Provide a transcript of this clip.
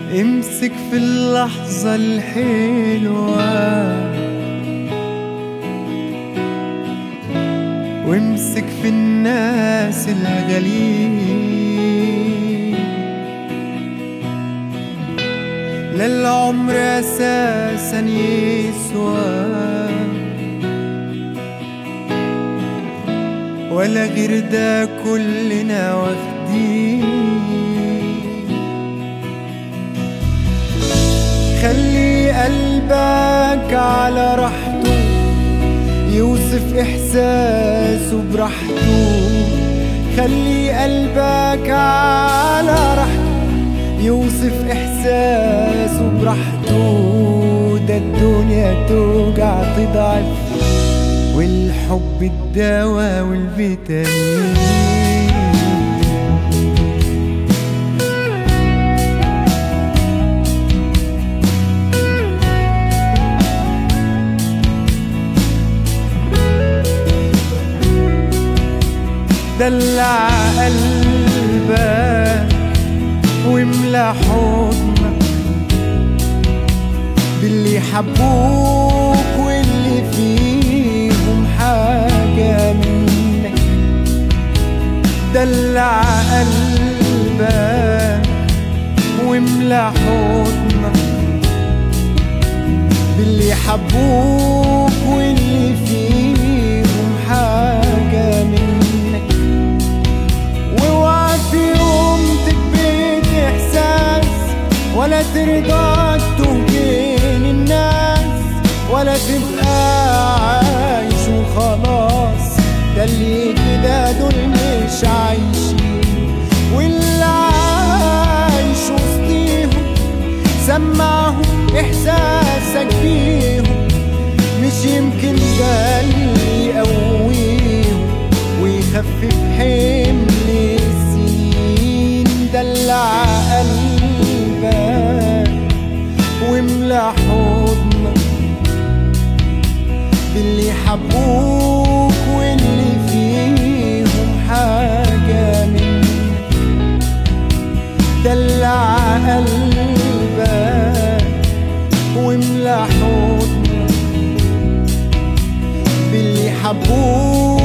امسك في اللحظة الحلوة وامسك في الناس الغاليين. لا العمر أساسا يسوى ولا غير ده كلنا واخدين. خلي قلبك على راحته يوصف إحساسه براحته. خلي قلبك على راحته يوصف إحساسه براحته. ده الدنيا توجع تضعف والحب الدواء والفيتامين. دلع قلبك واملى حضنك باللي حبوك واللي فيهم حاجة منك. دلع قلبك واملى حضنك باللي حبوك واللي فيهم حاجة منك. ولا ترضى تهين الناس ولا تبقى عايش وخلاص. ده اللي كده دول مش عايشين، واللي عايش وسطيهم سمعهم إحساسك بيهم. مش يمكن ده اللي يقويهم ويخفف حمل السنين. دلع واملى حضنك باللي حبوك واللي فيهم حاجة منك. دلع قلبك واملى حضنك باللي حبوك